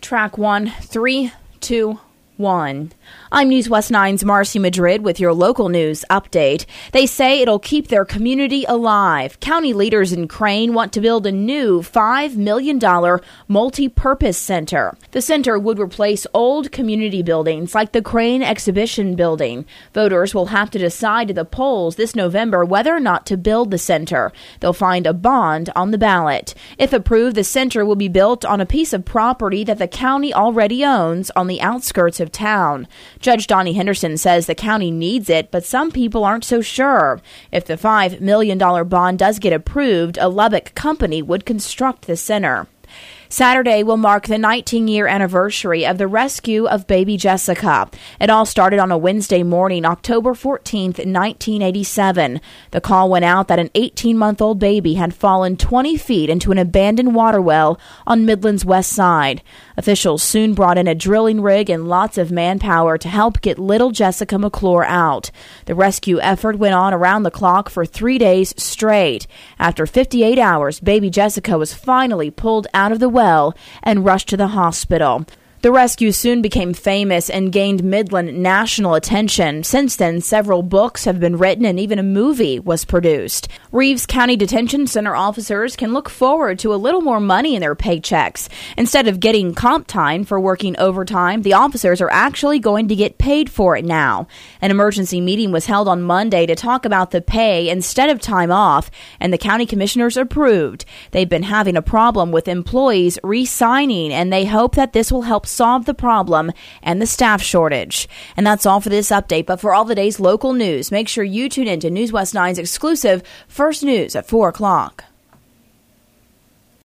Track 1, 3, 2, 1. I'm News West 9's Marcy Madrid with your local news update. They say it'll keep their community alive. County leaders in Crane want to build a new $5 million multi-purpose center. The center would replace old community buildings like the Crane Exhibition Building. Voters will have to decide at the polls this November whether or not to build the center. They'll find a bond on the ballot. If approved, the center will be built on a piece of property that the county already owns on the outskirts of town. Judge Donnie Henderson says the county needs it, but some people aren't so sure. If the $5 million bond does get approved, a Lubbock company would construct the center. Saturday will mark the 19-year anniversary of the rescue of baby Jessica. It all started on a Wednesday morning, October 14th, 1987. The call went out that an 18-month-old baby had fallen 20 feet into an abandoned water well on Midland's west side. Officials soon brought in a drilling rig and lots of manpower to help get little Jessica McClure out. The rescue effort went on around the clock for 3 days straight. After 58 hours, baby Jessica was finally pulled out of the well and rushed to the hospital. The rescue soon became famous and gained Midland national attention. Since then, several books have been written and even a movie was produced. Reeves County Detention Center officers can look forward to a little more money in their paychecks. Instead of getting comp time for working overtime, the officers are actually going to get paid for it now. An emergency meeting was held on Monday to talk about the pay instead of time off, and the county commissioners approved. They've been having a problem with employees re-signing, and they hope that this will help solve the problem and the staff shortage. And that's all for this update. But for all the day's local news, make sure you tune in to News West 9's exclusive First News at 4 o'clock.